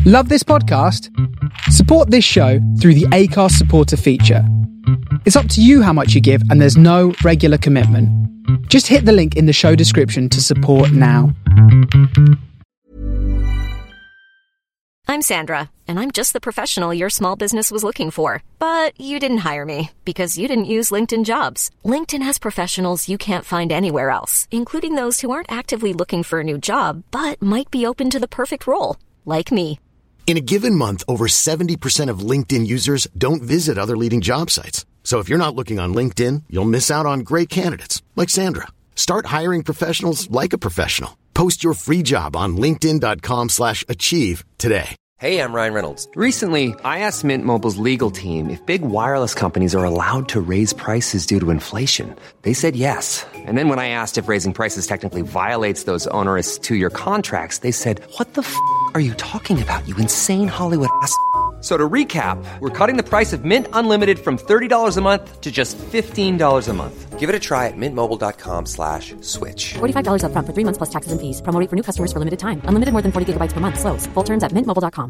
Love this podcast? Support this show through the Acast supporter feature. It's up to you how much you give, and there's no regular commitment. Just hit the link in the show description to support now. I'm Sandra, and I'm just the professional your small business was looking for. But you didn't hire me because you didn't use LinkedIn Jobs. LinkedIn has professionals you can't find anywhere else, including those who aren't actively looking for a new job, but might be open to the perfect role, like me. In a given month, over 70% of LinkedIn users don't visit other leading job sites. So if you're not looking on LinkedIn, you'll miss out on great candidates like Sandra. Start hiring professionals like a professional. Post your free job on linkedin.com/achieve today. Hey, I'm Ryan Reynolds. Recently, I asked Mint Mobile's legal team if big wireless companies are allowed to raise prices due to inflation. They said yes. And then when I asked if raising prices technically violates those onerous two-year contracts, they said, "What the f*** are you talking about, you insane Hollywood ass?" So to recap, we're cutting the price of Mint Unlimited from $30 a month to just $15 a month. Give it a try at mintmobile.com/switch. $45 up front for 3 months plus taxes and fees. Promo rate for new customers for limited time. Unlimited more than 40 gigabytes per month. Slows full terms at mintmobile.com.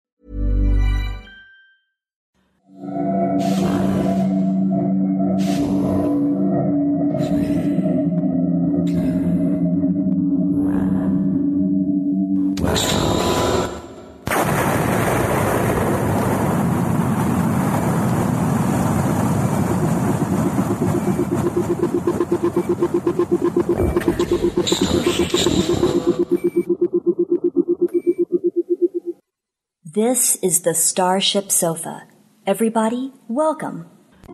This is the Starship Sofa. Everybody, welcome.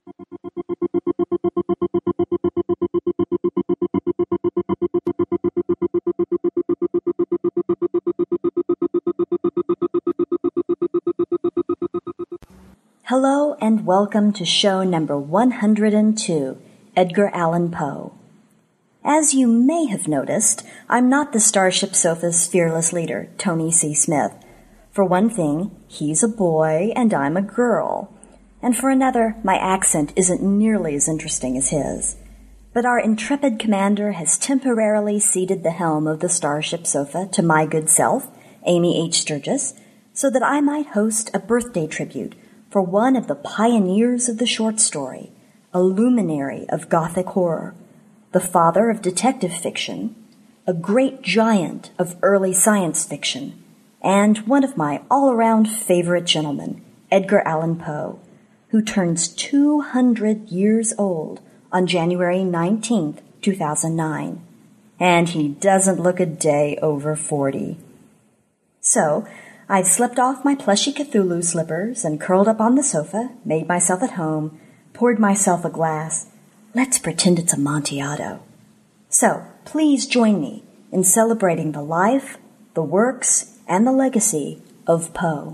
Hello and welcome to show number 102, Edgar Allan Poe. As you may have noticed, I'm not the Starship Sofa's fearless leader, Tony C. Smith. For one thing, he's a boy and I'm a girl. And for another, my accent isn't nearly as interesting as his. But our intrepid commander has temporarily ceded the helm of the Starship Sofa to my good self, Amy H. Sturgis, so that I might host a birthday tribute for one of the pioneers of the short story, a luminary of Gothic horror, the father of detective fiction, a great giant of early science fiction, and one of my all-around favorite gentlemen, Edgar Allan Poe, who turns 200 years old on January 19th, 2009. And he doesn't look a day over 40. So, I've slipped off my plushy Cthulhu slippers and curled up on the sofa, made myself at home, poured myself a glass. Let's pretend it's Amontillado. So, please join me in celebrating the life, the works, and the legacy of Poe.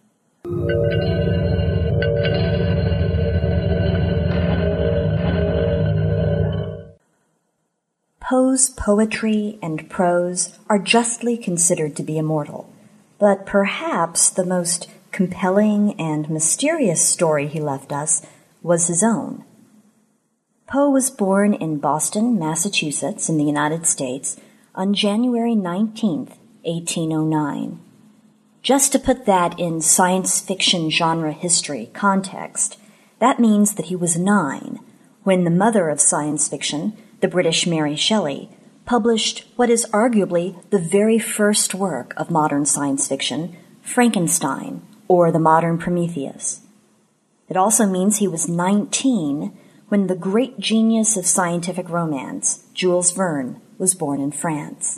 Poe's poetry and prose are justly considered to be immortal, but perhaps the most compelling and mysterious story he left us was his own. Poe was born in Boston, Massachusetts, in the United States, on January 19th, 1809. Just to put that in science fiction genre history context, that means that he was 9 when the mother of science fiction, the British Mary Shelley, published what is arguably the very first work of modern science fiction, Frankenstein, or the modern Prometheus. It also means he was 19 when the great genius of scientific romance, Jules Verne, was born in France.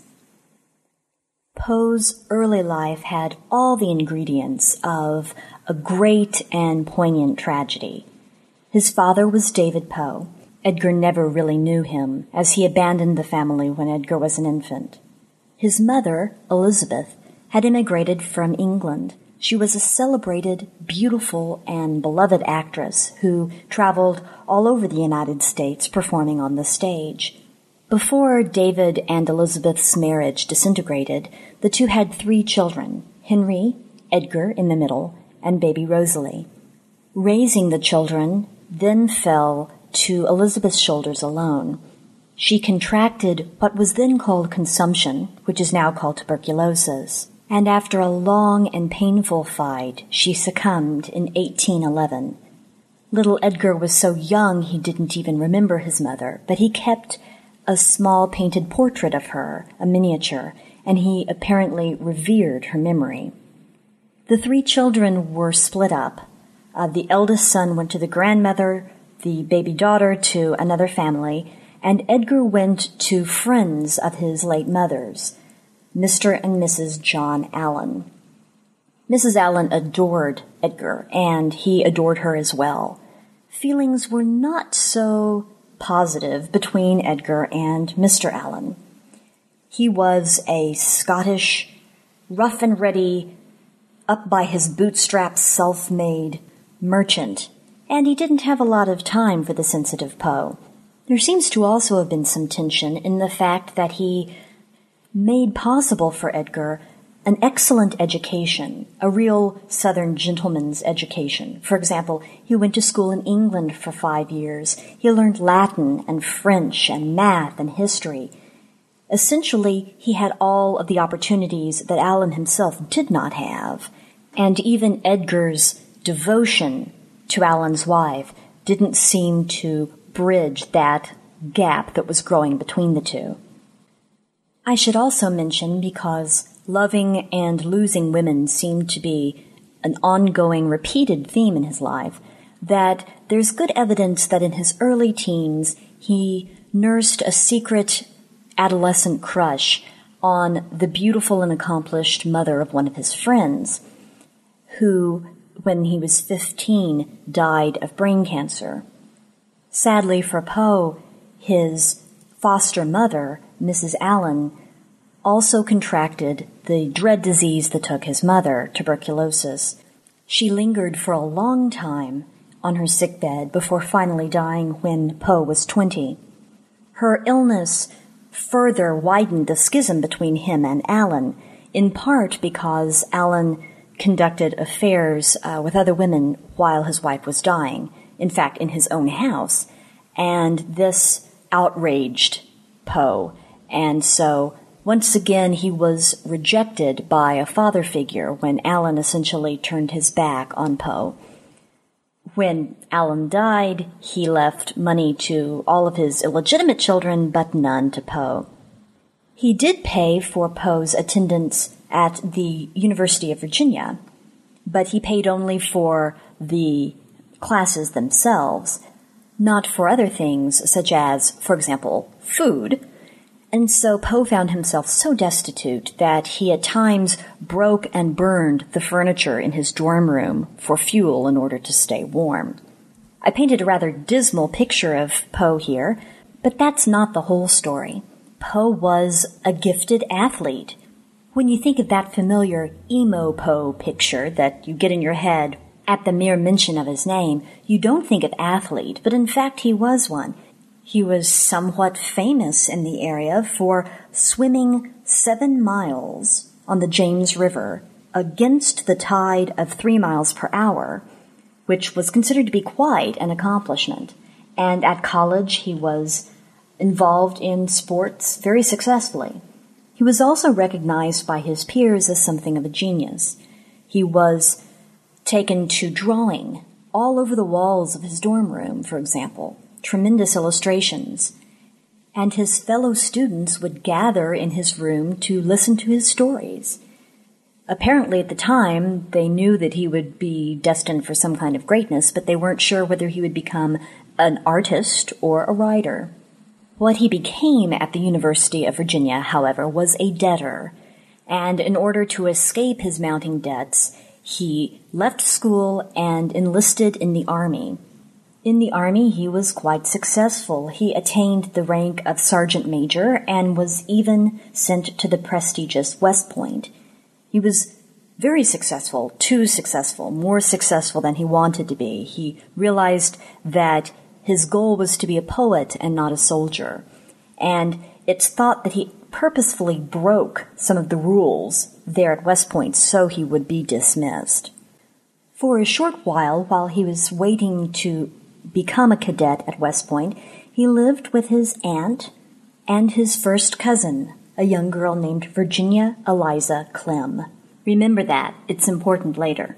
Poe's early life had all the ingredients of a great and poignant tragedy. His father was David Poe. Edgar never really knew him, as he abandoned the family when Edgar was an infant. His mother, Elizabeth, had immigrated from England. She was a celebrated, beautiful, and beloved actress who traveled all over the United States performing on the stage. Before David and Elizabeth's marriage disintegrated, the two had 3 children, Henry, Edgar in the middle, and baby Rosalie. Raising the children then fell to Elizabeth's shoulders alone. She contracted what was then called consumption, which is now called tuberculosis. and after a long and painful fight, she succumbed in 1811. Little Edgar was so young he didn't even remember his mother, but he kept a small painted portrait of her, a miniature, and he apparently revered her memory. The three children were split up. The eldest son went to the grandmother, the baby daughter to another family, and Edgar went to friends of his late mother's, Mr. and Mrs. John Allen. Mrs. Allen adored Edgar, and he adored her as well. Feelings were not so positive between Edgar and Mr. Allen. He was a Scottish, rough and ready, up by his bootstraps, self-made merchant, and he didn't have a lot of time for the sensitive Poe. There seems to also have been some tension in the fact that he made possible for Edgar an excellent education, a real Southern gentleman's education. For example, he went to school in England for 5 years. He learned Latin and French and math and history. Essentially, he had all of the opportunities that Allen himself did not have, and even Edgar's devotion to Allen's wife didn't seem to bridge that gap that was growing between the two. I should also mention, because loving and losing women seemed to be an ongoing, repeated theme in his life, that there's good evidence that in his early teens he nursed a secret adolescent crush on the beautiful and accomplished mother of one of his friends, who, when he was 15, died of brain cancer. Sadly for Poe, his foster mother, Mrs. Allen, also contracted the dread disease that took his mother, tuberculosis. She lingered for a long time on her sickbed before finally dying when Poe was 20. Her illness further widened the schism between him and Allen, in part because Allen conducted affairs with other women while his wife was dying, in fact, in his own house, and this outraged Poe, and so once again, he was rejected by a father figure when Allen essentially turned his back on Poe. When Allen died, he left money to all of his illegitimate children, but none to Poe. He did pay for Poe's attendance at the University of Virginia, but he paid only for the classes themselves, not for other things such as, for example, food. And so Poe found himself so destitute that he at times broke and burned the furniture in his dorm room for fuel in order to stay warm. I painted a rather dismal picture of Poe here, but that's not the whole story. Poe was a gifted athlete. When you think of that familiar emo Poe picture that you get in your head at the mere mention of his name, you don't think of athlete, but in fact he was one. He was somewhat famous in the area for swimming 7 miles on the James River against the tide of 3 miles per hour, which was considered to be quite an accomplishment. And at college, he was involved in sports very successfully. He was also recognized by his peers as something of a genius. He was taken to drawing all over the walls of his dorm room, for example. Tremendous illustrations, and his fellow students would gather in his room to listen to his stories. Apparently at the time, they knew that he would be destined for some kind of greatness, but they weren't sure whether he would become an artist or a writer. What he became at the University of Virginia, however, was a debtor, and in order to escape his mounting debts, he left school and enlisted in the Army. In the Army, he was quite successful. He attained the rank of sergeant major and was even sent to the prestigious West Point. He was very successful, too successful, more successful than he wanted to be. He realized that his goal was to be a poet and not a soldier. And it's thought that he purposefully broke some of the rules there at West Point so he would be dismissed. For a short while he was waiting to become a cadet at West Point, he lived with his aunt and his first cousin, a young girl named Virginia Eliza Clem. Remember that. It's important later.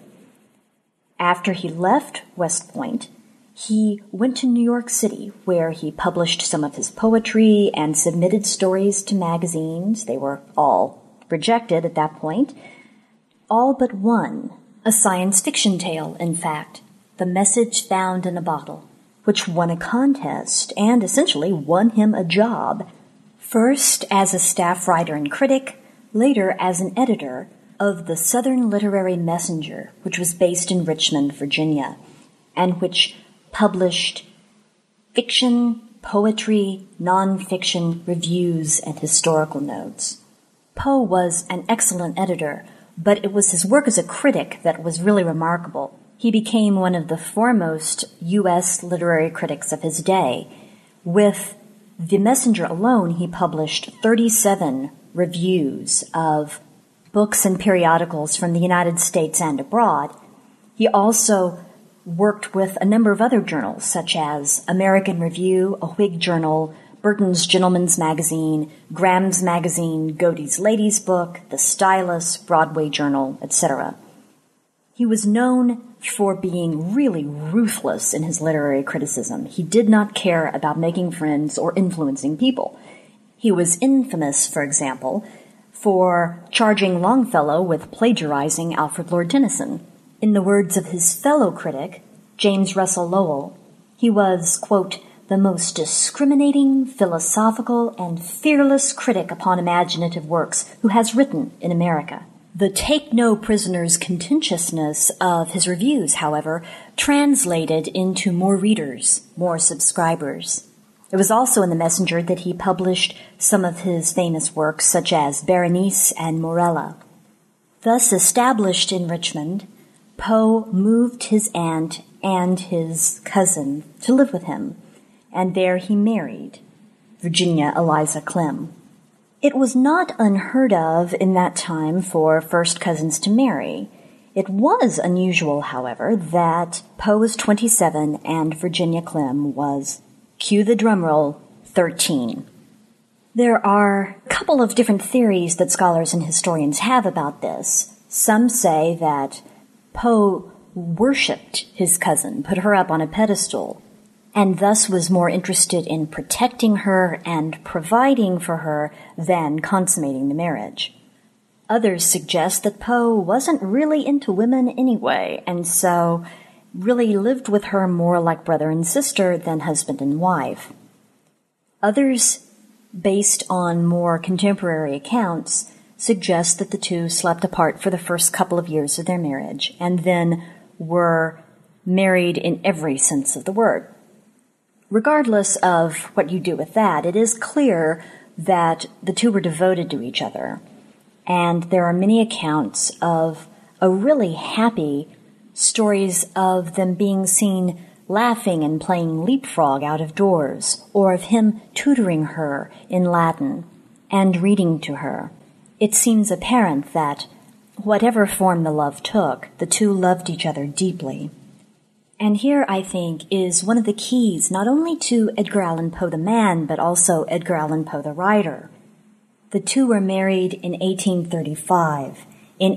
After he left West Point, he went to New York City, where he published some of his poetry and submitted stories to magazines. They were all rejected at that point. All but one, a science fiction tale, in fact, The Message Found in a Bottle, which won a contest and essentially won him a job, first as a staff writer and critic, later as an editor of the Southern Literary Messenger, which was based in Richmond, Virginia, and which published fiction, poetry, nonfiction, reviews, and historical notes. Poe was an excellent editor, but it was his work as a critic that was really remarkable. He became one of the foremost U.S. literary critics of his day. With The Messenger alone, he published 37 reviews of books and periodicals from the United States and abroad. He also worked with a number of other journals, such as American Review, a Whig journal, Burton's Gentleman's Magazine, Graham's Magazine, Godey's Lady's Book, The Stylus, Broadway Journal, etc. He was known for being really ruthless in his literary criticism. He did not care about making friends or influencing people. He was infamous, for example, for charging Longfellow with plagiarizing Alfred Lord Tennyson. In the words of his fellow critic, James Russell Lowell, he was, quote, the most discriminating, philosophical, and fearless critic upon imaginative works who has written in America. The take-no-prisoners contentiousness of his reviews, however, translated into more readers, more subscribers. It was also in The Messenger that he published some of his famous works, such as Berenice and Morella. Thus established in Richmond, Poe moved his aunt and his cousin to live with him, and there he married Virginia Eliza Clem. It was not unheard of in that time for first cousins to marry. It was unusual, however, that Poe was 27 and Virginia Clem was, cue the drumroll, 13. There are a couple of different theories that scholars and historians have about this. Some say that Poe worshipped his cousin, put her up on a pedestal, and thus was more interested in protecting her and providing for her than consummating the marriage. Others suggest that Poe wasn't really into women anyway, and so really lived with her more like brother and sister than husband and wife. Others, based on more contemporary accounts, suggest that the two slept apart for the first couple of years of their marriage and then were married in every sense of the word. Regardless of what you do with that, it is clear that the two were devoted to each other, and there are many accounts of a really happy stories of them being seen laughing and playing leapfrog out of doors, or of him tutoring her in Latin and reading to her. It seems apparent that whatever form the love took, the two loved each other deeply. And here, I think, is one of the keys not only to Edgar Allan Poe the man, but also Edgar Allan Poe the writer. The two were married in 1835. In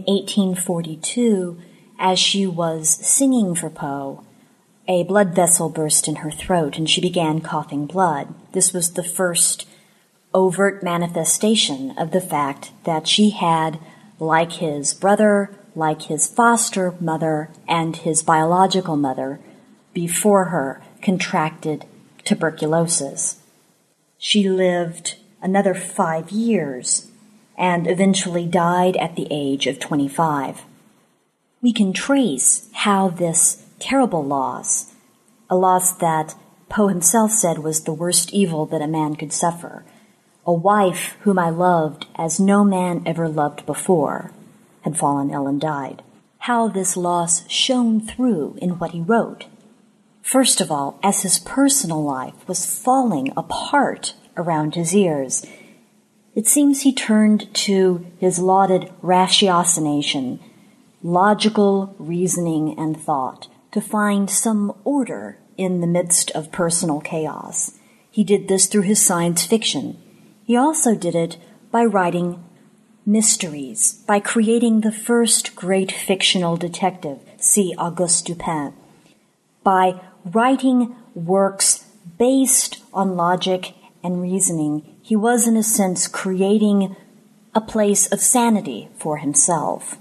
1842, as she was singing for Poe, a blood vessel burst in her throat and she began coughing blood. This was the first overt manifestation of the fact that she had, like his brother, like his foster mother and his biological mother, before her, contracted tuberculosis. She lived another 5 years and eventually died at the age of 25. We can trace how this terrible loss, a loss that Poe himself said was the worst evil that a man could suffer, a wife whom I loved as no man ever loved before, had fallen ill and died. How this loss shone through in what he wrote. First of all, as his personal life was falling apart around his ears, it seems he turned to his lauded ratiocination, logical reasoning and thought, to find some order in the midst of personal chaos. He did this through his science fiction. He also did it by writing mysteries, by creating the first great fictional detective, see Auguste Dupin, by writing works based on logic and reasoning. He was, in a sense, creating a place of sanity for himself.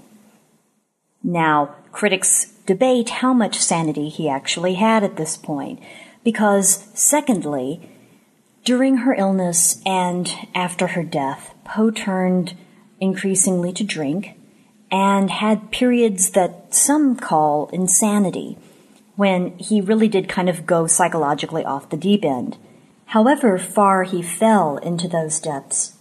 Now, critics debate how much sanity he actually had at this point, because, secondly, during her illness and after her death, Poe turned increasingly to drink and had periods that some call insanity, when he really did kind of go psychologically off the deep end. However far he fell into those depths,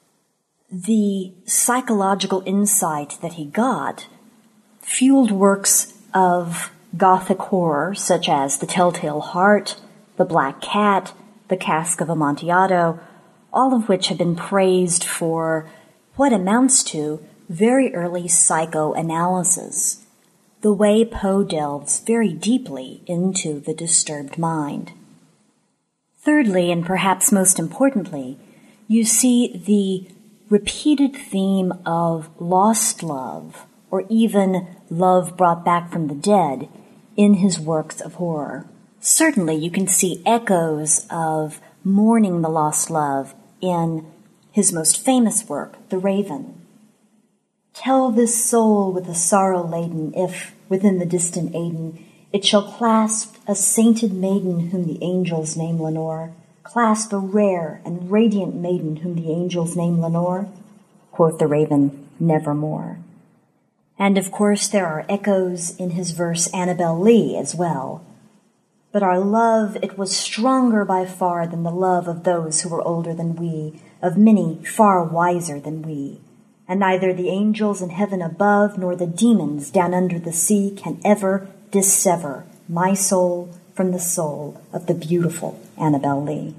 the psychological insight that he got fueled works of Gothic horror, such as The Telltale Heart, The Black Cat, The Cask of Amontillado, all of which have been praised for what amounts to very early psychoanalysis, the way Poe delves very deeply into the disturbed mind. Thirdly, and perhaps most importantly, you see the repeated theme of lost love, or even love brought back from the dead, in his works of horror. Certainly you can see echoes of mourning the lost love in his most famous work, The Raven. Tell this soul with a sorrow laden, if, within the distant Aidenn, it shall clasp a sainted maiden whom the angels name Lenore, clasp a rare and radiant maiden whom the angels name Lenore, quoth the Raven, nevermore. And of course there are echoes in his verse Annabel Lee as well. But our love, it was stronger by far than the love of those who were older than we, of many far wiser than we. And neither the angels in heaven above nor the demons down under the sea can ever dissever my soul from the soul of the beautiful Annabel Lee.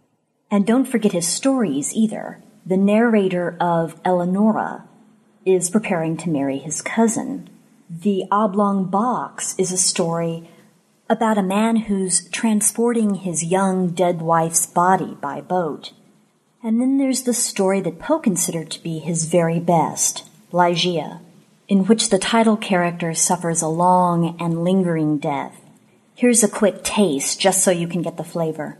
And don't forget his stories either. The narrator of Eleonora is preparing to marry his cousin. The Oblong Box is a story about a man who's transporting his young dead wife's body by boat. And then there's the story that Poe considered to be his very best, Ligeia, in which the title character suffers a long and lingering death. Here's a quick taste, just so you can get the flavor.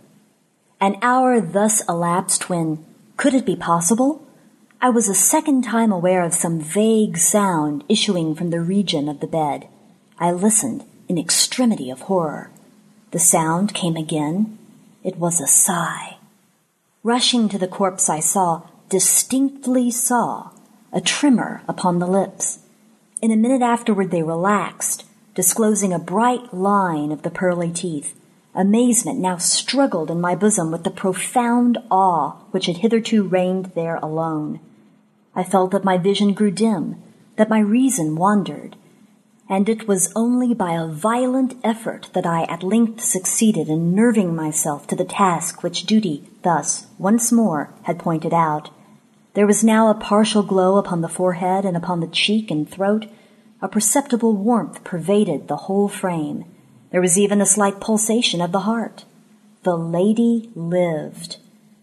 An hour thus elapsed when, could it be possible? I was a second time aware of some vague sound issuing from the region of the bed. I listened in extremity of horror. The sound came again. It was a sigh. Rushing to the corpse, I distinctly saw, a tremor upon the lips. In a minute afterward they relaxed, disclosing a bright line of the pearly teeth. Amazement now struggled in my bosom with the profound awe which had hitherto reigned there alone. I felt that my vision grew dim, that my reason wandered, and it was only by a violent effort that I at length succeeded in nerving myself to the task which duty thus, once more, had pointed out. There was now a partial glow upon the forehead and upon the cheek and throat. A perceptible warmth pervaded the whole frame. There was even a slight pulsation of the heart. The lady lived.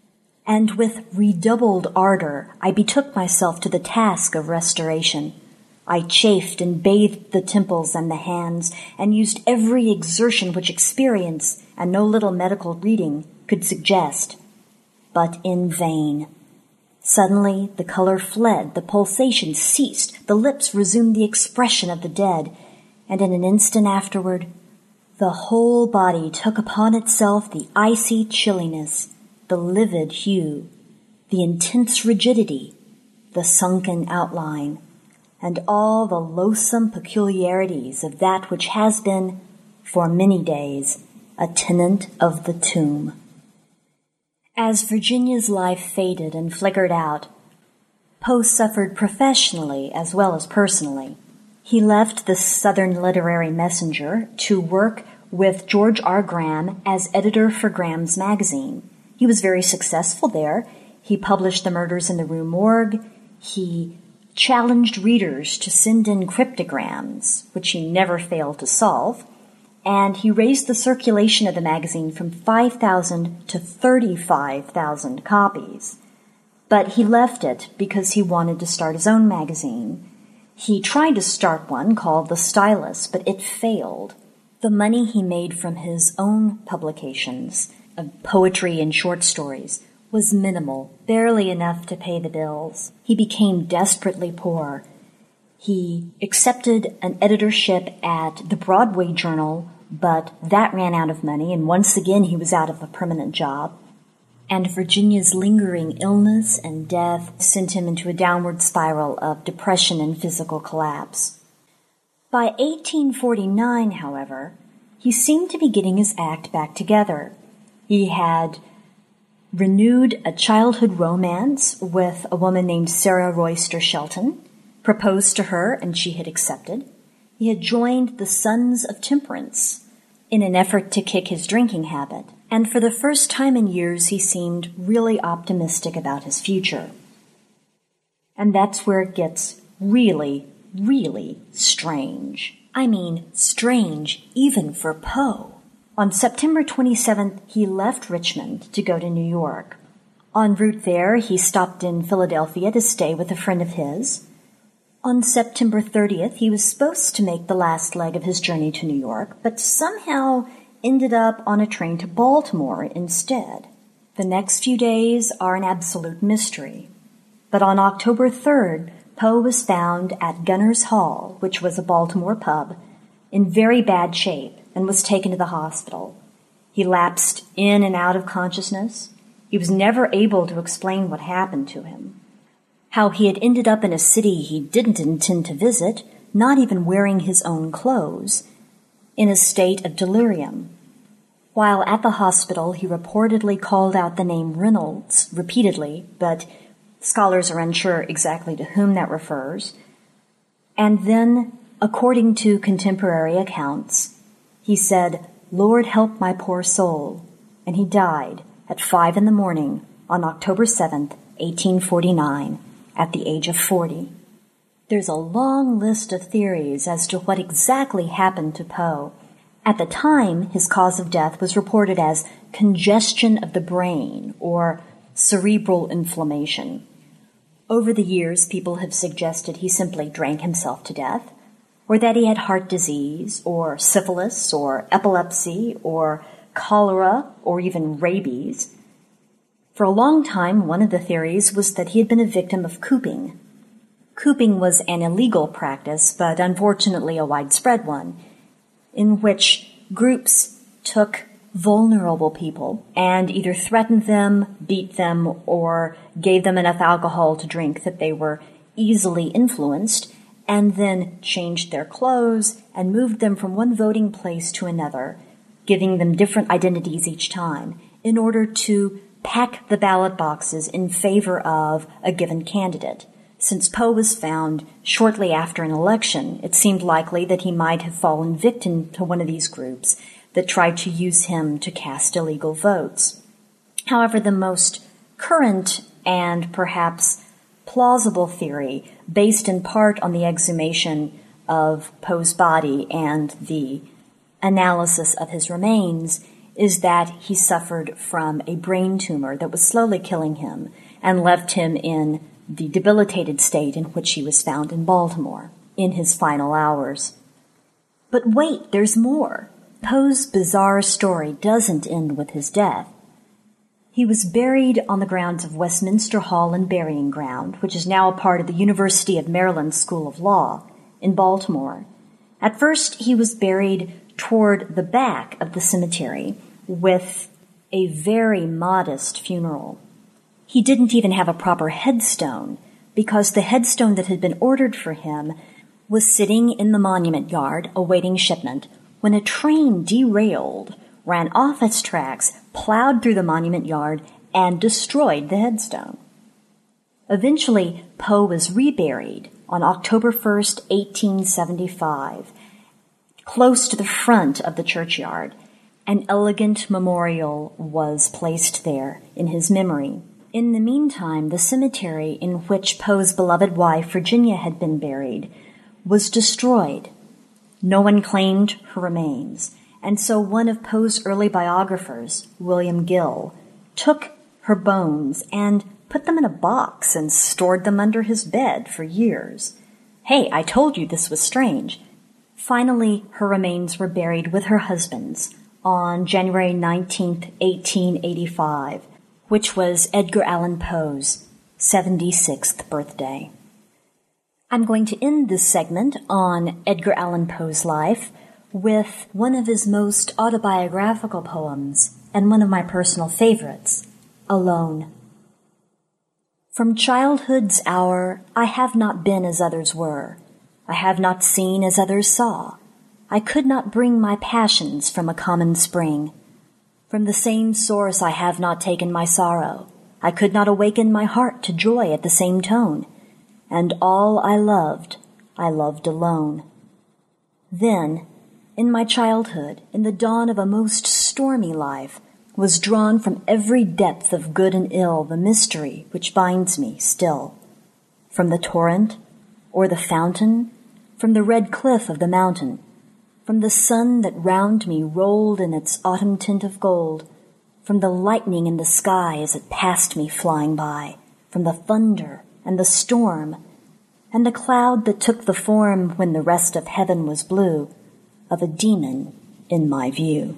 And with redoubled ardor, I betook myself to the task of restoration. I chafed and bathed the temples and the hands, and used every exertion which experience and no little medical reading could suggest. But in vain. Suddenly the color fled, the pulsation ceased, the lips resumed the expression of the dead, and in an instant afterward, the whole body took upon itself the icy chilliness, the livid hue, the intense rigidity, the sunken outline, and all the loathsome peculiarities of that which has been, for many days, a tenant of the tomb. As Virginia's life faded and flickered out, Poe suffered professionally as well as personally. He left the Southern Literary Messenger to work with George R. Graham as editor for Graham's magazine. He was very successful there. He published The Murders in the Rue Morgue. He challenged readers to send in cryptograms, which he never failed to solve, and he raised the circulation of the magazine from 5,000 to 35,000 copies. But he left it because he wanted to start his own magazine. He tried to start one called The Stylus, but it failed. The money he made from his own publications of poetry and short stories was minimal, barely enough to pay the bills. He became desperately poor. He accepted an editorship at the Broadway Journal, but that ran out of money, and once again he was out of a permanent job. And Virginia's lingering illness and death sent him into a downward spiral of depression and physical collapse. By 1849, however, he seemed to be getting his act back together. He had renewed a childhood romance with a woman named Sarah Royster Shelton, proposed to her, and she had accepted. He had joined the Sons of Temperance in an effort to kick his drinking habit, and for the first time in years he seemed really optimistic about his future. And that's where it gets really, really strange. I mean, strange even for Poe. On September 27th, he left Richmond to go to New York. En route there, he stopped in Philadelphia to stay with a friend of his. On September 30th, he was supposed to make the last leg of his journey to New York, but somehow ended up on a train to Baltimore instead. The next few days are an absolute mystery. But on October 3rd, Poe was found at Gunner's Hall, which was a Baltimore pub, in very bad shape and was taken to the hospital. He lapsed in and out of consciousness. He was never able to explain what happened to him. How he had ended up in a city he didn't intend to visit, not even wearing his own clothes, in a state of delirium. While at the hospital, he reportedly called out the name Reynolds repeatedly, but scholars are unsure exactly to whom that refers. And then, according to contemporary accounts, he said, "Lord, help my poor soul," and he died at 5 a.m. on October 7th, 1849, at the age of 40. There's a long list of theories as to what exactly happened to Poe. At the time, his cause of death was reported as congestion of the brain or cerebral inflammation. Over the years, people have suggested he simply drank himself to death, or that he had heart disease, or syphilis, or epilepsy, or cholera, or even rabies. For a long time, one of the theories was that he had been a victim of cooping. Cooping was an illegal practice, but unfortunately a widespread one, in which groups took vulnerable people and either threatened them, beat them, or gave them enough alcohol to drink that they were easily influenced, and then changed their clothes and moved them from one voting place to another, giving them different identities each time, in order to pack the ballot boxes in favor of a given candidate. Since Poe was found shortly after an election, it seemed likely that he might have fallen victim to one of these groups that tried to use him to cast illegal votes. However, the most current and perhaps plausible theory, based in part on the exhumation of Poe's body and the analysis of his remains, is that he suffered from a brain tumor that was slowly killing him and left him in the debilitated state in which he was found in Baltimore in his final hours. But wait, there's more. Poe's bizarre story doesn't end with his death. He was buried on the grounds of Westminster Hall and Burying Ground, which is now a part of the University of Maryland School of Law in Baltimore. At first, he was buried toward the back of the cemetery with a very modest funeral. He didn't even have a proper headstone because the headstone that had been ordered for him was sitting in the monument yard awaiting shipment when a train derailed, ran off its tracks, plowed through the monument yard, and destroyed the headstone. Eventually, Poe was reburied on October 1st, 1875, close to the front of the churchyard. An elegant memorial was placed there in his memory. In the meantime, the cemetery in which Poe's beloved wife, Virginia, had been buried was destroyed. No one claimed her remains, and so one of Poe's early biographers, William Gill, took her bones and put them in a box and stored them under his bed for years. Hey, I told you this was strange. Finally, her remains were buried with her husband's on January 19th, 1885, which was Edgar Allan Poe's 76th birthday. I'm going to end this segment on Edgar Allan Poe's life with one of his most autobiographical poems and one of my personal favorites, Alone. From childhood's hour, I have not been as others were. I have not seen as others saw. I could not bring my passions from a common spring. From the same source I have not taken my sorrow. I could not awaken my heart to joy at the same tone. And all I loved alone. Then, in my childhood, in the dawn of a most stormy life, was drawn from every depth of good and ill the mystery which binds me still. From the torrent, or the fountain, from the red cliff of the mountain, from the sun that round me rolled in its autumn tint of gold, from the lightning in the sky as it passed me flying by, from the thunder and the storm, and the cloud that took the form when the rest of heaven was blue, of a demon in my view.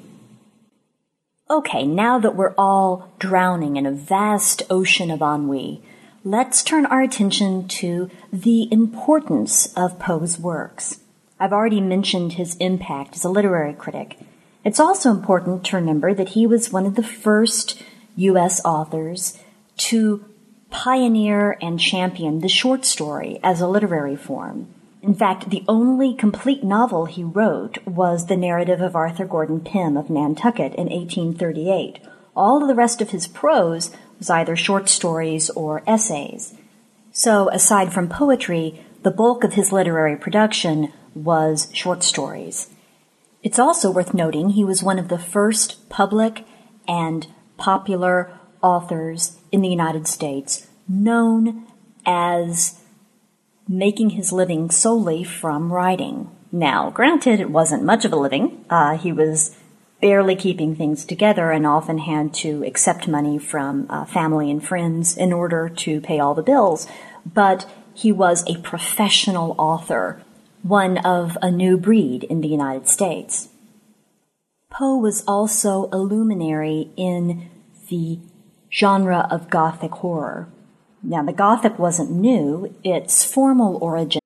Okay, now that we're all drowning in a vast ocean of ennui, let's turn our attention to the importance of Poe's works. I've already mentioned his impact as a literary critic. It's also important to remember that he was one of the first U.S. authors to pioneer and champion the short story as a literary form. In fact, the only complete novel he wrote was the narrative of Arthur Gordon Pym of Nantucket in 1838. All of the rest of his prose was either short stories or essays. So, aside from poetry, the bulk of his literary production was short stories. It's also worth noting he was one of the first public and popular authors in the United States known as making his living solely from writing. Now, granted, it wasn't much of a living. He was barely keeping things together and often had to accept money from family and friends in order to pay all the bills. But he was a professional author, one of a new breed in the United States. Poe was also a luminary in the genre of Gothic horror. Now, the Gothic wasn't new. Its formal origin.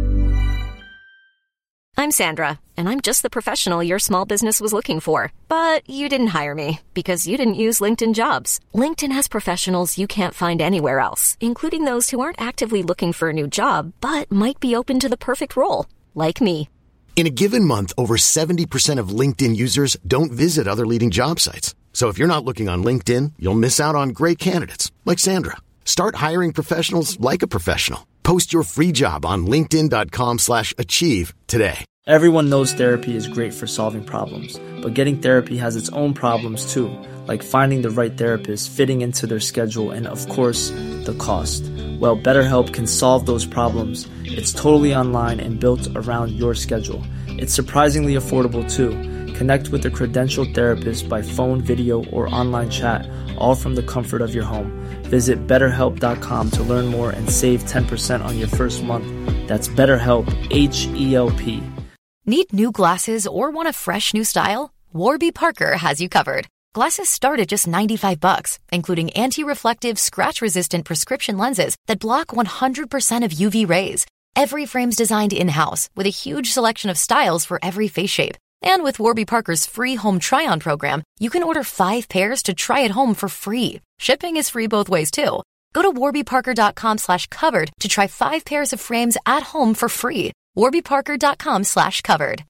I'm Sandra, and I'm just the professional your small business was looking for. But you didn't hire me because you didn't use LinkedIn Jobs. LinkedIn has professionals you can't find anywhere else, including those who aren't actively looking for a new job, but might be open to the perfect role, like me. In a given month, over 70% of LinkedIn users don't visit other leading job sites. So if you're not looking on LinkedIn, you'll miss out on great candidates like Sandra. Start hiring professionals like a professional. Post your free job on linkedin.com/achieve today. Everyone knows therapy is great for solving problems, but getting therapy has its own problems too, like finding the right therapist, fitting into their schedule, and of course, the cost. Well, BetterHelp can solve those problems. It's totally online and built around your schedule. It's surprisingly affordable too. Connect with a credentialed therapist by phone, video, or online chat, all from the comfort of your home. Visit BetterHelp.com to learn more and save 10% on your first month. That's BetterHelp, H-E-L-P. Need new glasses or want a fresh new style? Warby Parker has you covered. Glasses start at just $95, including anti-reflective, scratch-resistant prescription lenses that block 100% of UV rays. Every frame's designed in-house with a huge selection of styles for every face shape. And with Warby Parker's free home try-on program, you can order 5 pairs to try at home for free. Shipping is free both ways, too. Go to warbyparker.com/covered to try 5 pairs of frames at home for free. warbyparker.com/covered.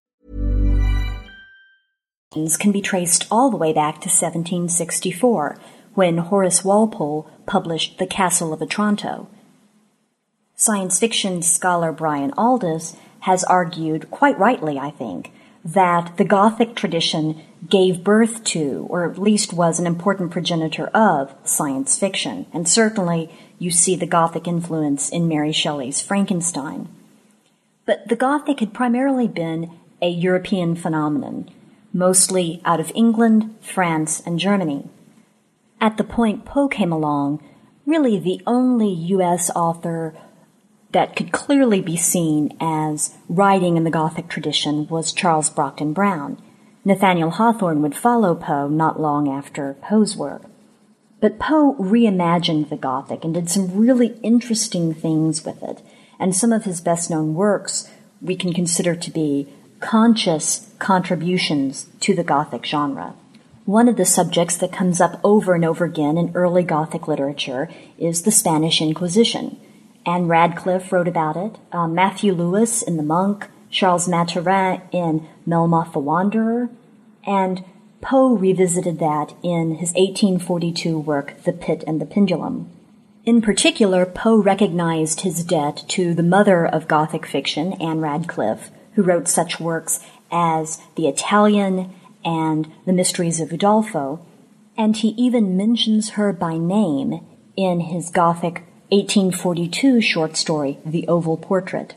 Can be traced all the way back to 1764, when Horace Walpole published The Castle of Otranto. Science fiction scholar Brian Aldiss has argued, quite rightly I think, that the Gothic tradition gave birth to, or at least was an important progenitor of, science fiction. And certainly you see the Gothic influence in Mary Shelley's Frankenstein. But the Gothic had primarily been a European phenomenon, mostly out of England, France, and Germany. At the point Poe came along, Really, the only U.S. author that could clearly be seen as writing in the Gothic tradition was Charles Brockden Brown. Nathaniel Hawthorne would follow Poe not long after Poe's work. But Poe reimagined the Gothic and did some really interesting things with it, and some of his best-known works we can consider to be conscious contributions to the Gothic genre. One of the subjects that comes up over and over again in early Gothic literature is the Spanish Inquisition. Anne Radcliffe wrote about it, Matthew Lewis in The Monk, Charles Maturin in Melmoth the Wanderer, and Poe revisited that in his 1842 work, The Pit and the Pendulum. In particular, Poe recognized his debt to the mother of Gothic fiction, Anne Radcliffe, who wrote such works as The Italian and The Mysteries of Udolpho, and he even mentions her by name in his Gothic 1842 short story, The Oval Portrait.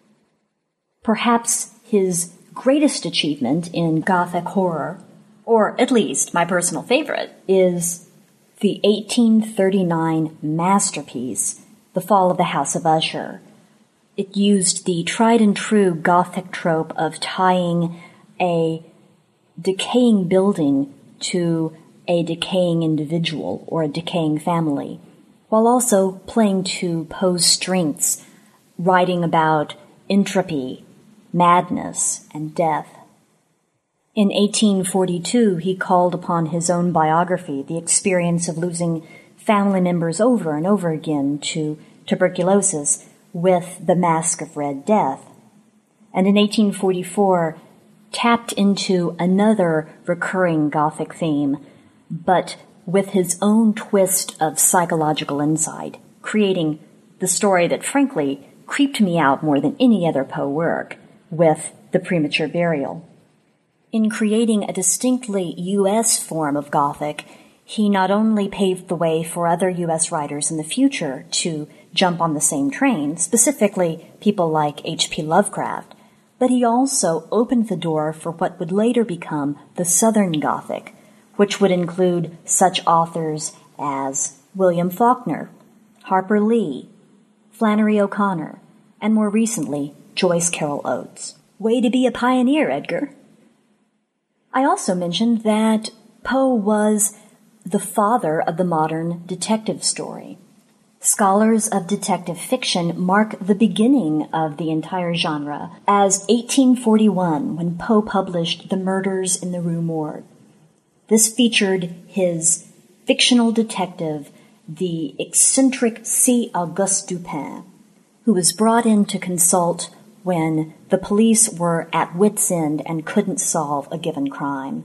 Perhaps his greatest achievement in Gothic horror, or at least my personal favorite, is the 1839 masterpiece, The Fall of the House of Usher. It used the tried-and-true Gothic trope of tying a decaying building to a decaying individual or a decaying family, while also playing to Poe's strengths, writing about entropy, madness, and death. In 1842, he called upon his own biography, the experience of losing family members over and over again to tuberculosis, with The Mask of Red Death. And in 1844, tapped into another recurring Gothic theme, but with his own twist of psychological insight, creating the story that frankly creeped me out more than any other Poe work, with The Premature Burial. In creating a distinctly U.S. form of Gothic, he not only paved the way for other U.S. writers in the future to jump on the same train, specifically people like H.P. Lovecraft, but he also opened the door for what would later become the Southern Gothic, which would include such authors as William Faulkner, Harper Lee, Flannery O'Connor, and more recently, Joyce Carol Oates. Way to be a pioneer, Edgar. I also mentioned that Poe was the father of the modern detective story. Scholars of detective fiction mark the beginning of the entire genre as 1841, when Poe published The Murders in the Rue Morgue. This featured his fictional detective, the eccentric C. Auguste Dupin, who was brought in to consult when the police were at wit's end and couldn't solve a given crime.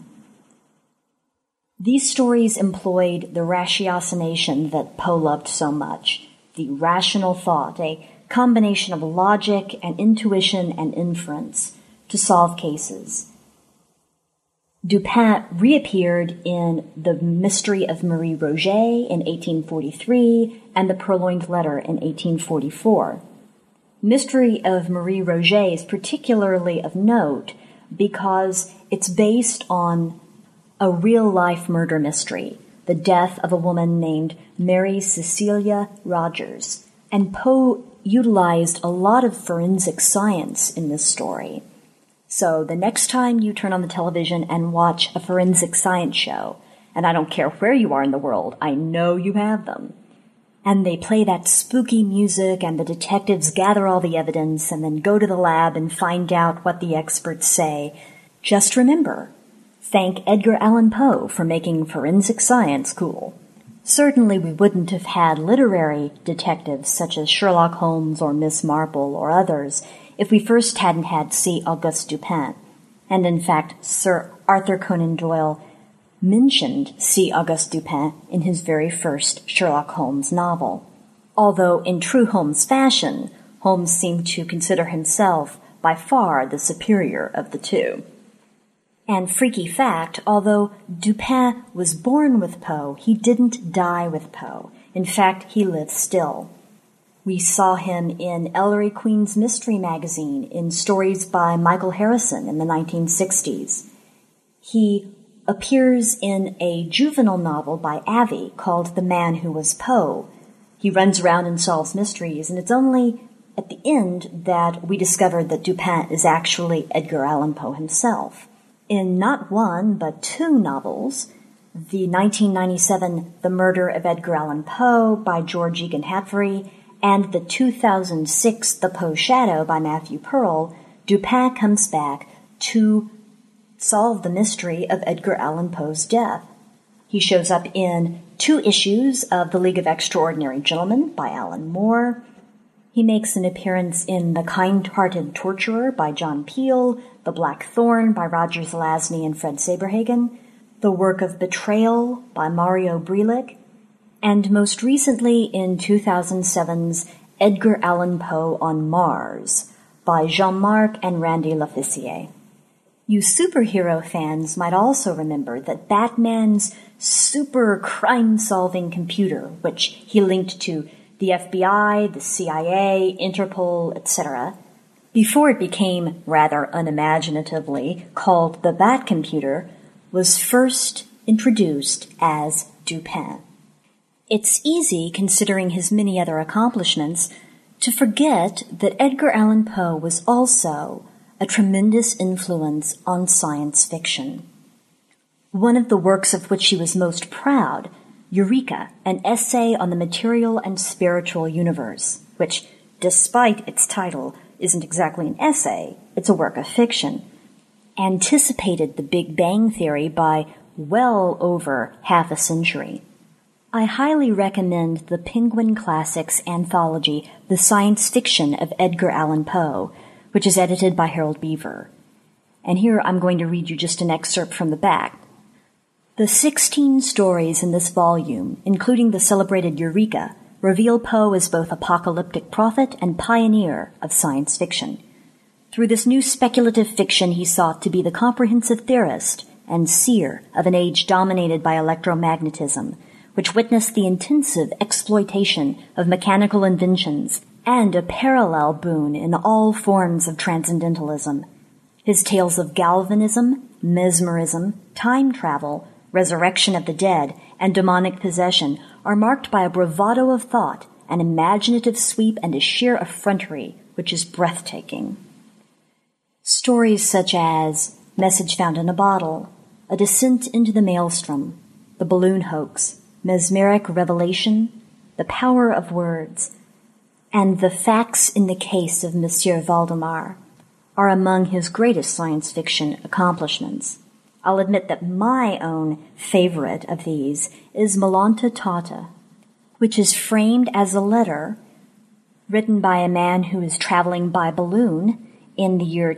These stories employed the ratiocination that Poe loved so much, the rational thought, a combination of logic and intuition and inference to solve cases. Dupin reappeared in The Mystery of Marie Roget in 1843 and The Purloined Letter in 1844. Mystery of Marie Roget is particularly of note because it's based on a real-life murder mystery, the death of a woman named Mary Cecilia Rogers, and Poe utilized a lot of forensic science in this story. So the next time you turn on the television and watch a forensic science show, and I don't care where you are in the world, I know you have them, and they play that spooky music and the detectives gather all the evidence and then go to the lab and find out what the experts say, just remember, thank Edgar Allan Poe for making forensic science cool. Certainly we wouldn't have had literary detectives such as Sherlock Holmes or Miss Marple or others if we first hadn't had C. Auguste Dupin. And in fact, Sir Arthur Conan Doyle mentioned C. Auguste Dupin in his very first Sherlock Holmes novel. Although in true Holmes fashion, Holmes seemed to consider himself by far the superior of the two. And freaky fact, although Dupin was born with Poe, he didn't die with Poe. In fact, he lives still. We saw him in Ellery Queen's Mystery Magazine in stories by Michael Harrison in the 1960s. He appears in a juvenile novel by Avey called The Man Who Was Poe, He runs around and solves mysteries, and it's only at the end that we discovered that Dupin is actually Edgar Allan Poe himself. In not one, but two novels, the 1997 The Murder of Edgar Allan Poe by George Egan Hatfury and the 2006 The Poe Shadow by Matthew Pearl, Dupin comes back to solve the mystery of Edgar Allan Poe's death. He shows up in 2 issues of The League of Extraordinary Gentlemen by Alan Moore. He makes an appearance in The Kind-Hearted Torturer by John Peel, The Black Thorn by Roger Zelazny and Fred Saberhagen, The Work of Betrayal by Mario Breulich, and most recently in 2007's Edgar Allan Poe on Mars by Jean-Marc and Randy Lofficier. You superhero fans might also remember that Batman's super crime-solving computer, which he linked to the FBI, the CIA, Interpol, etc., before it became rather unimaginatively called the Bat Computer, was first introduced as Dupin. It's easy, considering his many other accomplishments, to forget that Edgar Allan Poe was also a tremendous influence on science fiction. One of the works of which he was most proud, Eureka, an essay on the material and spiritual universe, which, despite its title, isn't exactly an essay, it's a work of fiction, anticipated the Big Bang Theory by well over half a century. I highly recommend the Penguin Classics anthology, The Science Fiction of Edgar Allan Poe, which is edited by Harold Beaver. And here I'm going to read you just an excerpt from the back. The 16 stories in this volume, including the celebrated Eureka, reveal Poe as both apocalyptic prophet and pioneer of science fiction. Through this new speculative fiction, he sought to be the comprehensive theorist and seer of an age dominated by electromagnetism, which witnessed the intensive exploitation of mechanical inventions and a parallel boon in all forms of transcendentalism. His tales of galvanism, mesmerism, time travel, resurrection of the dead, and demonic possession are marked by a bravado of thought, an imaginative sweep, and a sheer effrontery which is breathtaking. Stories such as Message Found in a Bottle, A Descent into the Maelstrom, The Balloon Hoax, Mesmeric Revelation, The Power of Words, and The Facts in the Case of Monsieur Valdemar are among his greatest science fiction accomplishments. I'll admit that my own favorite of these is Malanta Tata, which is framed as a letter written by a man who is traveling by balloon in the year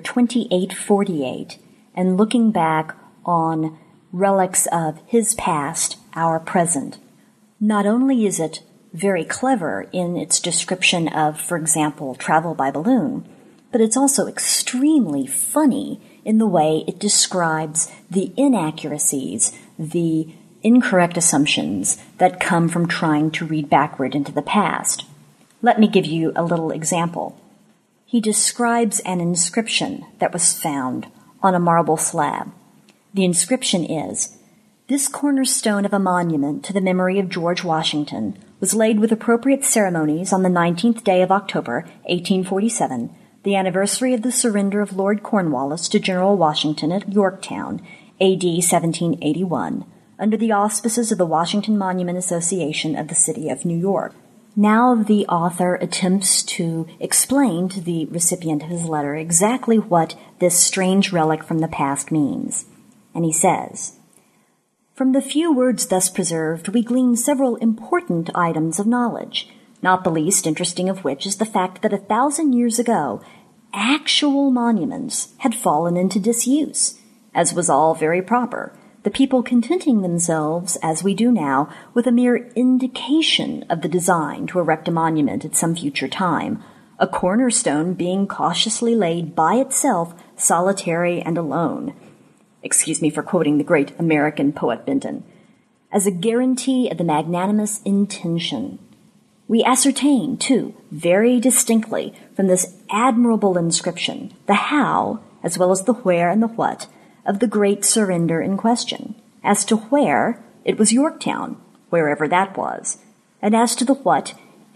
2848 and looking back on relics of his past, our present. Not only is it very clever in its description of, for example, travel by balloon, but it's also extremely funny in the way it describes the inaccuracies, the incorrect assumptions that come from trying to read backward into the past. Let me give you a little example. He describes an inscription that was found on a marble slab. The inscription is, "This cornerstone of a monument to the memory of George Washington was laid with appropriate ceremonies on the 19th day of October, 1847, the anniversary of the surrender of Lord Cornwallis to General Washington at Yorktown, A.D. 1781, under the auspices of the Washington Monument Association of the City of New York." Now the author attempts to explain to the recipient of his letter exactly what this strange relic from the past means. And he says, "From the few words thus preserved, we glean several important items of knowledge, not the least interesting of which is the fact that 1,000 years ago, actual monuments had fallen into disuse, as was all very proper, the people contenting themselves, as we do now, with a mere indication of the design to erect a monument at some future time, a cornerstone being cautiously laid by itself, solitary and alone." Excuse me for quoting the great American poet Benton. "As a guarantee of the magnanimous intention. We ascertain, too, very distinctly from this admirable inscription, the how, as well as the where and the what, of the great surrender in question. As to where, it was Yorktown, wherever that was, and as to the what,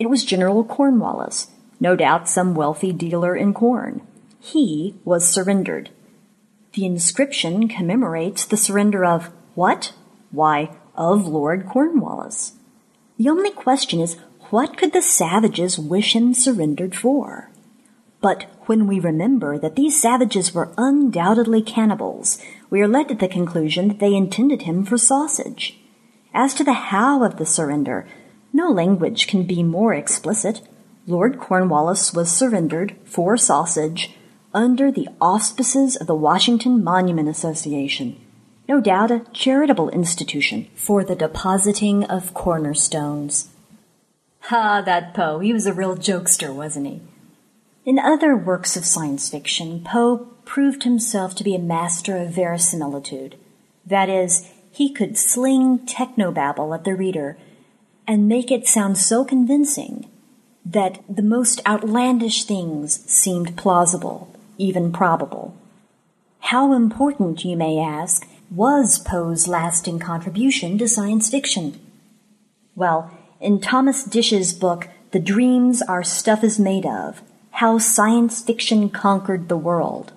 it was General Cornwallis, no doubt some wealthy dealer in corn. He was surrendered. The inscription commemorates the surrender of what? Why, of Lord Cornwallis. The only question is, what could the savages wish him surrendered for? But when we remember that these savages were undoubtedly cannibals, we are led to the conclusion that they intended him for sausage. As to the how of the surrender, no language can be more explicit. Lord Cornwallis was surrendered for sausage under the auspices of the Washington Monument Association, no doubt a charitable institution for the depositing of cornerstones. That Poe, he was a real jokester, wasn't he? In other works of science fiction, Poe proved himself to be a master of verisimilitude. That is, he could sling technobabble at the reader and make it sound so convincing that the most outlandish things seemed plausible, even probable. How important, you may ask, was Poe's lasting contribution to science fiction? Well, in Thomas Dish's book, The Dreams Our Stuff Is Made Of, How Science Fiction Conquered the World,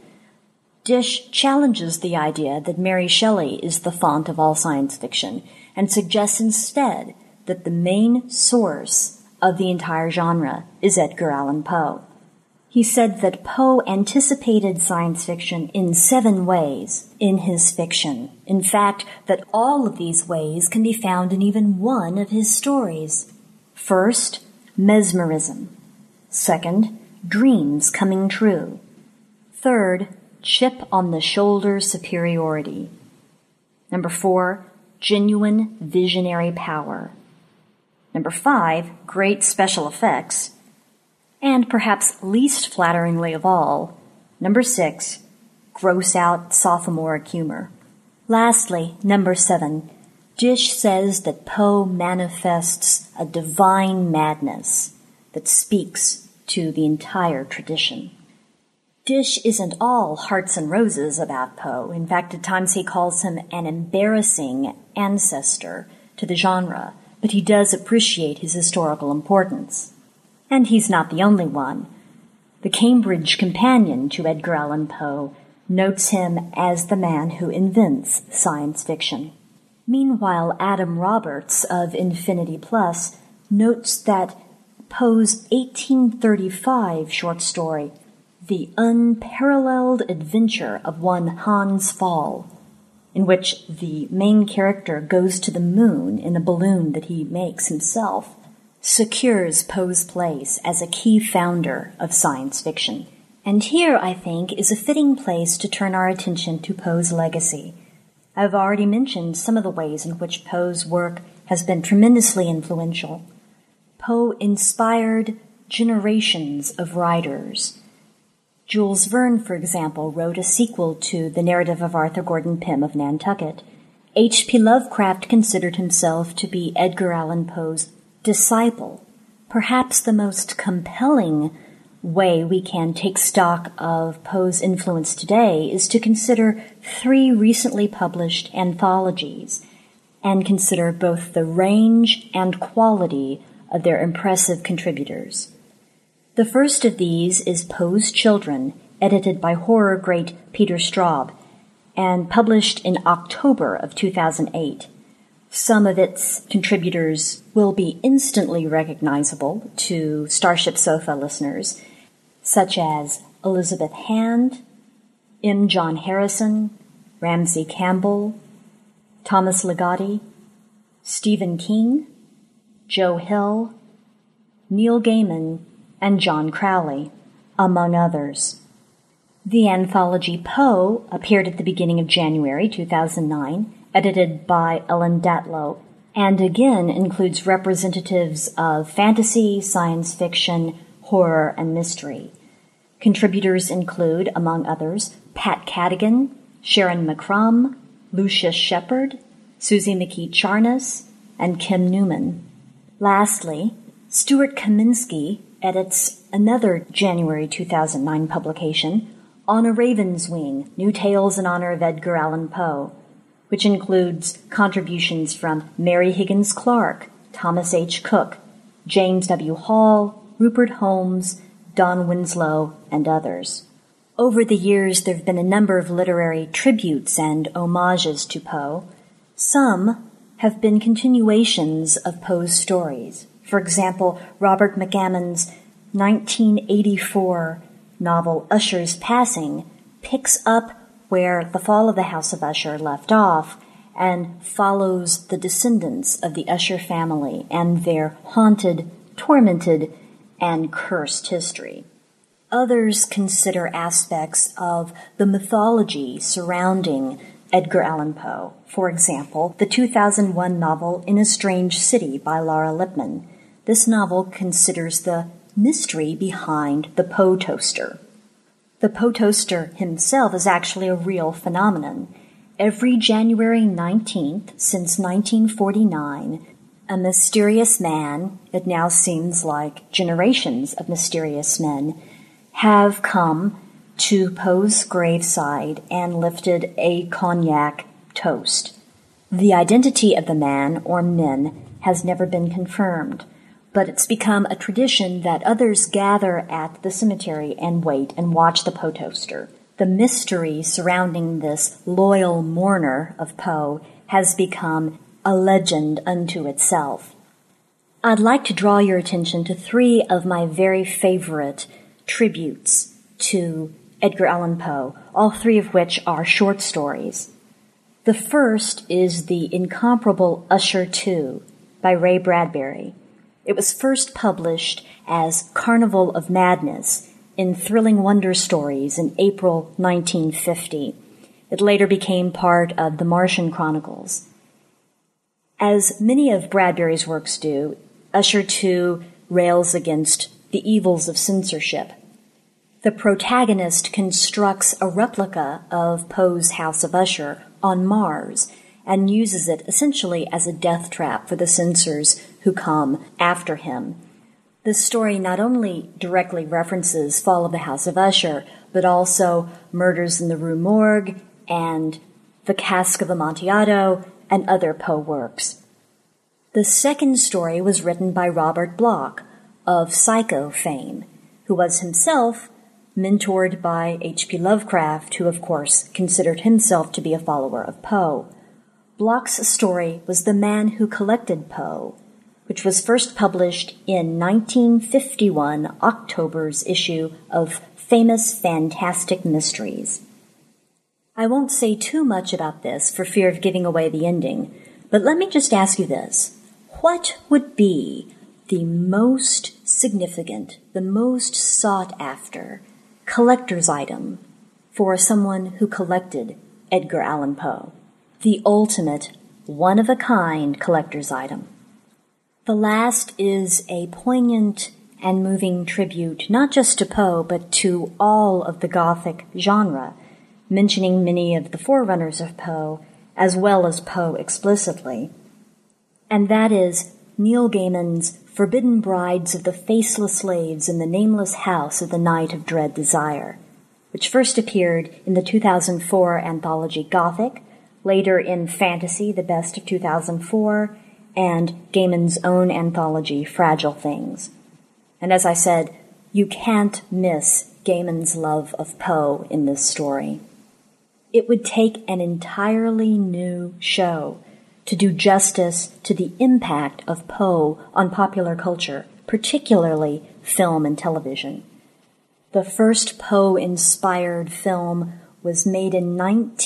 Dish challenges the idea that Mary Shelley is the font of all science fiction and suggests instead that the main source of the entire genre is Edgar Allan Poe. He said that Poe anticipated science fiction in 7 ways in his fiction. In fact, that all of these ways can be found in even one of his stories. First, mesmerism. Second, dreams coming true. Third, chip on the shoulder superiority. Number 4, genuine visionary power. Number 5, great special effects. And perhaps least flatteringly of all, number 6, gross out sophomoric humor. Lastly, number 7, Dish says that Poe manifests a divine madness that speaks to the entire tradition. Dish isn't all hearts and roses about Poe. In fact, at times he calls him an embarrassing ancestor to the genre, but he does appreciate his historical importance. And he's not the only one. The Cambridge Companion to Edgar Allan Poe notes him as the man who invents science fiction. Meanwhile, Adam Roberts of Infinity Plus notes that Poe's 1835 short story, The Unparalleled Adventure of One Hans Pfaall, in which the main character goes to the moon in a balloon that he makes himself, secures Poe's place as a key founder of science fiction. And here, I think, is a fitting place to turn our attention to Poe's legacy. I've already mentioned some of the ways in which Poe's work has been tremendously influential. Poe inspired generations of writers. Jules Verne, for example, wrote a sequel to the narrative of Arthur Gordon Pym of Nantucket. H.P. Lovecraft considered himself to be Edgar Allan Poe's disciple. Perhaps the most compelling way we can take stock of Poe's influence today is to consider 3 recently published anthologies and consider both the range and quality of their impressive contributors. The first of these is Poe's Children, edited by horror great Peter Straub, and published in October of 2008. Some of its contributors will be instantly recognizable to Starship Sofa listeners, such as Elizabeth Hand, M. John Harrison, Ramsey Campbell, Thomas Ligotti, Stephen King, Joe Hill, Neil Gaiman, and John Crowley, among others. The anthology Poe appeared at the beginning of January 2009, edited by Ellen Datlow, and again includes representatives of fantasy, science fiction, horror, and mystery. Contributors include, among others, Pat Cadigan, Sharon McCrum, Lucius Shepard, Susie McKee Charnas, and Kim Newman. Lastly, Stuart Kaminsky edits another January 2009 publication, On a Raven's Wing, New Tales in Honor of Edgar Allan Poe, which includes contributions from Mary Higgins Clark, Thomas H. Cook, James W. Hall, Rupert Holmes, Don Winslow, and others. Over the years, there have been a number of literary tributes and homages to Poe. Some have been continuations of Poe's stories. For example, Robert McGammon's 1984 novel Usher's Passing picks up where The Fall of the House of Usher left off and follows the descendants of the Usher family and their haunted, tormented, and cursed history. Others consider aspects of the mythology surrounding Edgar Allan Poe. For example, the 2001 novel In a Strange City by Laura Lippman. This novel considers the mystery behind the Poe toaster. The Poe toaster himself is actually a real phenomenon. Every January 19th since 1949, a mysterious man, it now seems like generations of mysterious men, have come to Poe's graveside and lifted a cognac toast. The identity of the man or men has never been confirmed, but it's become a tradition that others gather at the cemetery and wait and watch the Poe toaster. The mystery surrounding this loyal mourner of Poe has become a legend unto itself. I'd like to draw your attention to three of my very favorite tributes to Edgar Allan Poe, all three of which are short stories. The first is the incomparable Usher II by Ray Bradbury. It was first published as Carnival of Madness in Thrilling Wonder Stories in April 1950. It later became part of the Martian Chronicles. As many of Bradbury's works do, Usher II rails against the evils of censorship. The protagonist constructs a replica of Poe's House of Usher on Mars and uses it essentially as a death trap for the censors who come after him. The story not only directly references Fall of the House of Usher, but also Murders in the Rue Morgue and The Cask of Amontillado and other Poe works. The second story was written by Robert Bloch of Psycho fame, who was himself mentored by H.P. Lovecraft, who of course considered himself to be a follower of Poe. Bloch's story was The Man Who Collected Poe, which was first published in 1951 October's issue of Famous Fantastic Mysteries. I won't say too much about this for fear of giving away the ending, but let me just ask you this. What would be the most significant, the most sought after collector's item for someone who collected Edgar Allan Poe? The ultimate, one-of-a-kind collector's item. The last is a poignant and moving tribute not just to Poe, but to all of the Gothic genre, mentioning many of the forerunners of Poe, as well as Poe explicitly. And that is Neil Gaiman's Forbidden Brides of the Faceless Slaves in the Nameless House of the Night of Dread Desire, which first appeared in the 2004 anthology Gothic, later in Fantasy, The Best of 2004, and Gaiman's own anthology, Fragile Things. And as I said, you can't miss Gaiman's love of Poe in this story. It would take an entirely new show to do justice to the impact of Poe on popular culture, particularly film and television. The first Poe-inspired film was made in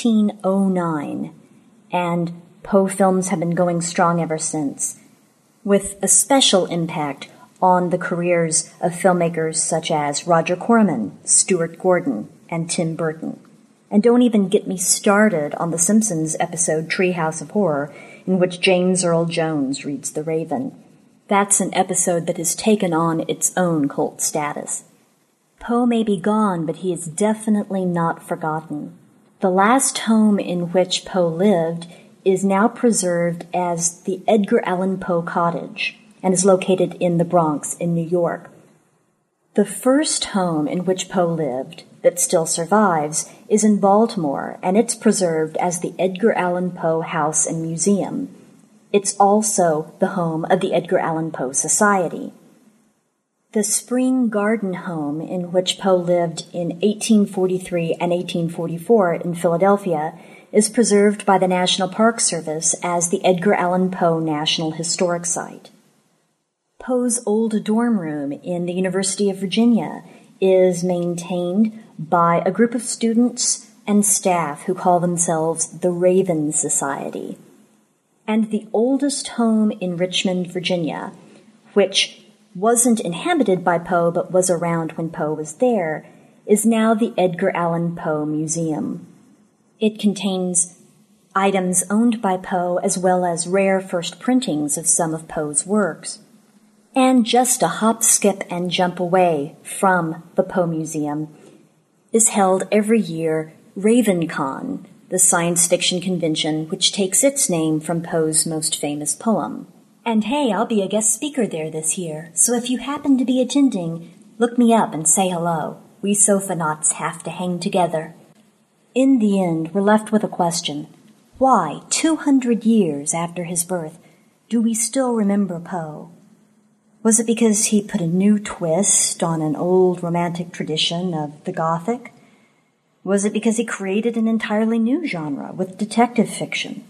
1909, and Poe films have been going strong ever since, with a special impact on the careers of filmmakers such as Roger Corman, Stuart Gordon, and Tim Burton. And don't even get me started on The Simpsons episode Treehouse of Horror, in which James Earl Jones reads The Raven. That's an episode that has taken on its own cult status. Poe may be gone, but he is definitely not forgotten. The last home in which Poe lived is now preserved as the Edgar Allan Poe Cottage and is located in the Bronx in New York. The first home in which Poe lived that still survives is in Baltimore, and it's preserved as the Edgar Allan Poe House and Museum. It's also the home of the Edgar Allan Poe Society. The Spring Garden home in which Poe lived in 1843 and 1844 in Philadelphia is preserved by the National Park Service as the Edgar Allan Poe National Historic Site. Poe's old dorm room in the University of Virginia is maintained by a group of students and staff who call themselves the Raven Society. And the oldest home in Richmond, Virginia, which wasn't inhabited by Poe but was around when Poe was there, is now the Edgar Allan Poe Museum. It contains items owned by Poe as well as rare first printings of some of Poe's works. And just a hop, skip, and jump away from the Poe Museum is held every year RavenCon, the science fiction convention which takes its name from Poe's most famous poem. And hey, I'll be a guest speaker there this year, so if you happen to be attending, look me up and say hello. We Sophonauts have to hang together. In the end, we're left with a question. Why, 200 years after his birth, do we still remember Poe? Was it because he put a new twist on an old romantic tradition of the Gothic? Was it because he created an entirely new genre with detective fiction?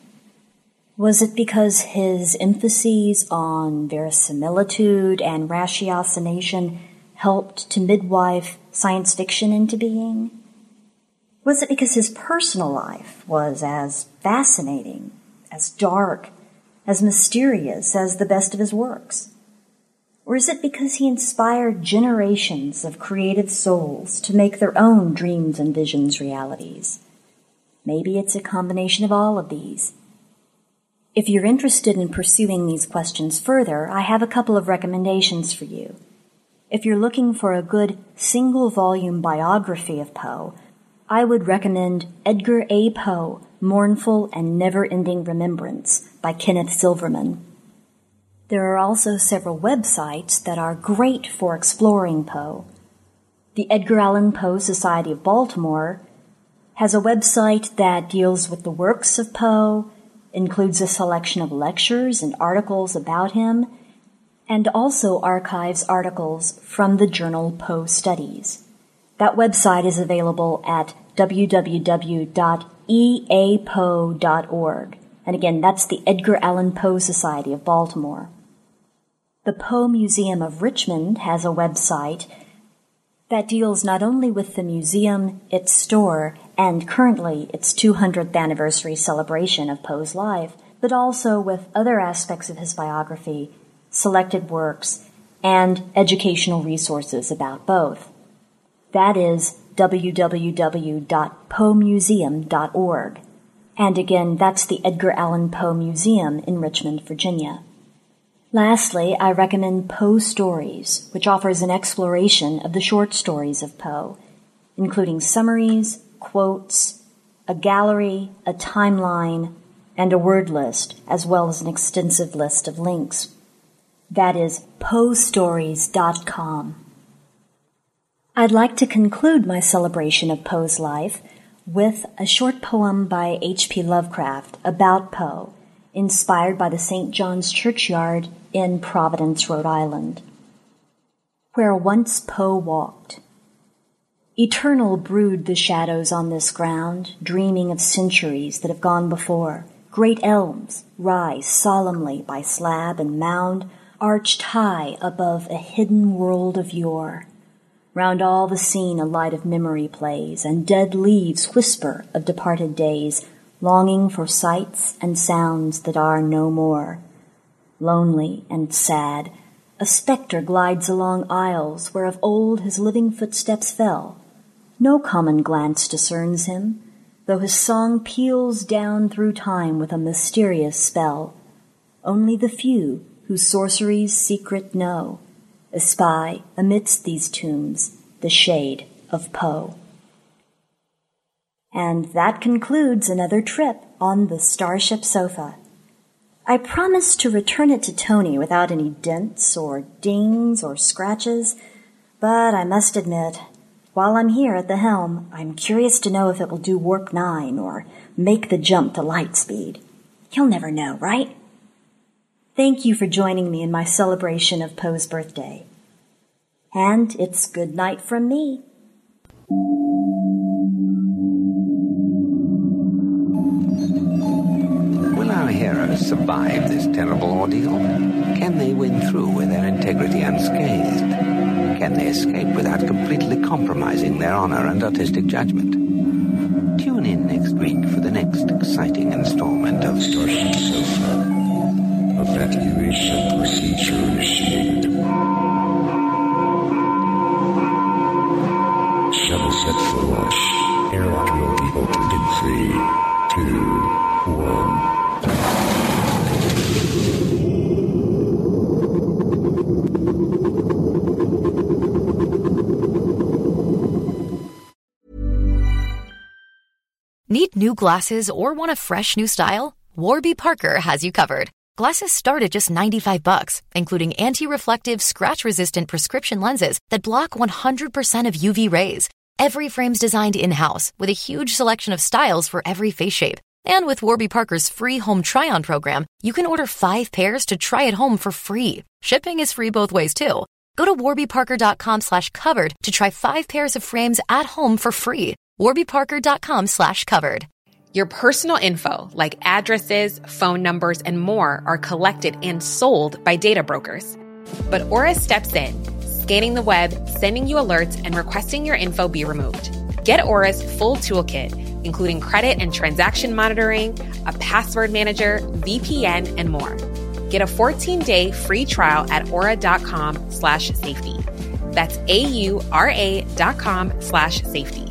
Was it because his emphases on verisimilitude and ratiocination helped to midwife science fiction into being? Was it because his personal life was as fascinating, as dark, as mysterious as the best of his works? Or is it because he inspired generations of creative souls to make their own dreams and visions realities? Maybe it's a combination of all of these. If you're interested in pursuing these questions further, I have a couple of recommendations for you. If you're looking for a good single-volume biography of Poe, I would recommend Edgar A. Poe, Mournful and Never-Ending Remembrance by Kenneth Silverman. There are also several websites that are great for exploring Poe. The Edgar Allan Poe Society of Baltimore has a website that deals with the works of Poe, includes a selection of lectures and articles about him, and also archives articles from the journal Poe Studies. That website is available at www.eapoe.org. And again, that's the Edgar Allan Poe Society of Baltimore. The Poe Museum of Richmond has a website that deals not only with the museum, its store, and currently its 200th anniversary celebration of Poe's life, but also with other aspects of his biography, selected works, and educational resources about both. That is www.poemuseum.org. And again, that's the Edgar Allan Poe Museum in Richmond, Virginia. Lastly, I recommend Poe Stories, which offers an exploration of the short stories of Poe, including summaries, quotes, a gallery, a timeline, and a word list, as well as an extensive list of links. That is poestories.com. I'd like to conclude my celebration of Poe's life with a short poem by H.P. Lovecraft about Poe, inspired by the St. John's Churchyard in Providence, Rhode Island. Where once Poe walked. Eternal brood the shadows on this ground, dreaming of centuries that have gone before. Great elms rise solemnly by slab and mound, arched high above a hidden world of yore. Round all the scene a light of memory plays, and dead leaves whisper of departed days, longing for sights and sounds that are no more. Lonely and sad, a spectre glides along aisles where of old his living footsteps fell. No common glance discerns him, though his song peals down through time with a mysterious spell. Only the few whose sorcery's secret know espy amidst these tombs the shade of Poe. And that concludes another trip on the Starship Sofa. I promised to return it to Tony without any dents or dings or scratches, but I must admit, while I'm here at the helm, I'm curious to know if it will do Warp 9 or make the jump to light speed. You'll never know, right? Thank you for joining me in my celebration of Poe's birthday. And it's good night from me. Will our heroes survive this terrible ordeal? Can they win through with their integrity unscathed? Can they escape without completely compromising their honor and artistic judgment? Tune in next week for the next exciting installment of Starship Sofa. Evacuation procedure initiated. Shuttle set for launch. Airlock will be opened in 3, 2, 1. Need new glasses or want a fresh new style? Warby Parker has you covered. Glasses start at just $95, including anti-reflective, scratch-resistant prescription lenses that block 100% of UV rays. Every frame's designed in-house with a huge selection of styles for every face shape. And with Warby Parker's free home try-on program, you can order 5 pairs to try at home for free. Shipping is free both ways, too. Go to warbyparker.com/covered to try 5 pairs of frames at home for free. warbyparker.com/covered. Your personal info, like addresses, phone numbers, and more, are collected and sold by data brokers. But Aura steps in, scanning the web, sending you alerts, and requesting your info be removed. Get Aura's full toolkit, including credit and transaction monitoring, a password manager, VPN, and more. Get a 14-day free trial at aura.com/safety. That's AURA.com/safety.